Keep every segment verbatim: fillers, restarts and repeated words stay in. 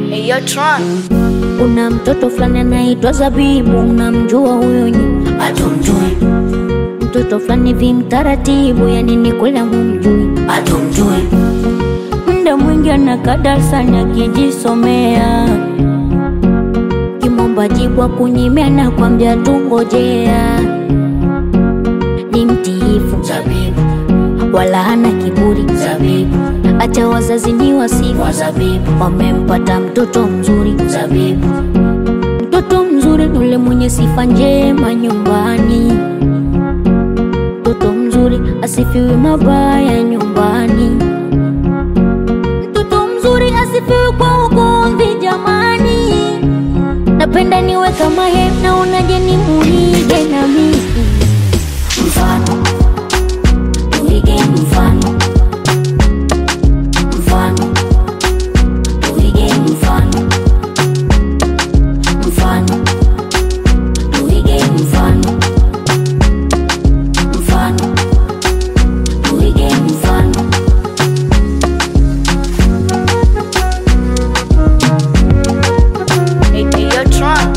Hey, yo, Tron. Kuna mtoto fulani anaitwa Zabibu, unamjua huyo nyi? Hatumjui. Mtoto fulani vimtaratibu, yani ni kweli mumjui? Hatumjui. Muda mwingi anakaa darasani akijisomea, kimomba jibu akunyimia na kwambia tungojea. Ni mtiifu Zabibu. wala hana kiburi Zabibu. acha wazazi ni wasifu Wa Zabibu. wamempata mtoto mzuri. Zabibu. Mtoto mzuri ule mwenye sifa njema nyumbani, mtoto mzuri asifiwi mabaya nyumbani, mtoto mzuri asifiwi kwa ugomvi jamani. Napenda niwe kama yeye, naonaje ni muige na mimi? Mfano. Tuige mfano. Mfano. Tuige mfano. Mfano. Tuige mfano. Mfano. Tuige mfano. Hey, hey, yo, Tron.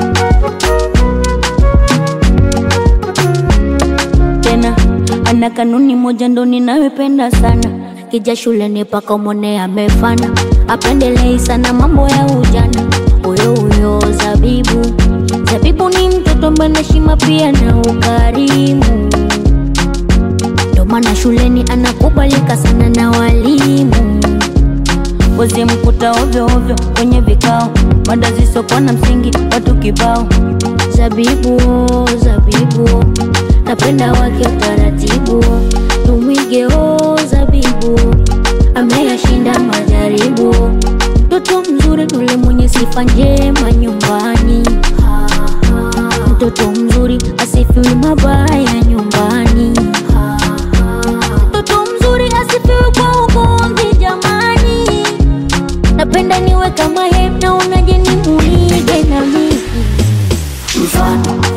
Tena ana kanuni moja ndo ninayopenda sana, kija shuleni paka umone amefana, apendelei sana mambo ya ujana. Huyo huyo Zabibu, Zabibu ni mtoto mwenye heshima pia na ukarimu, ndo maana shuleni anakubalika sana na walimu. Wezi mkuta ovyo ovyo kwenye vikao, mada zisizokuwa na msingi watu kibao. Zabibu, Zabibu, napenda wake utaratibu, tumwige o Zabibu, ameyashinda majaribu. Mtoto mzuri ule mwenye sifa njema nyumbani, mtoto mzuri asifiwi mabaya nyumbani, mtoto mzuri asifiwi kwa ugomvi jamani. Napenda niwe kama yeye, naonaje ni muige na mimi? Mfano.